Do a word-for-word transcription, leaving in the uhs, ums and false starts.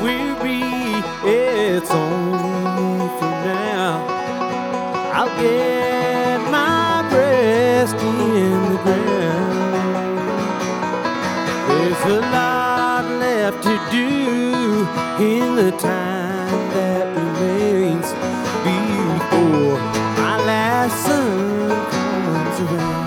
weary, it's only for now. I'll get my breast in the ground. There's a lot left to do in the time that remains before my last son comes around.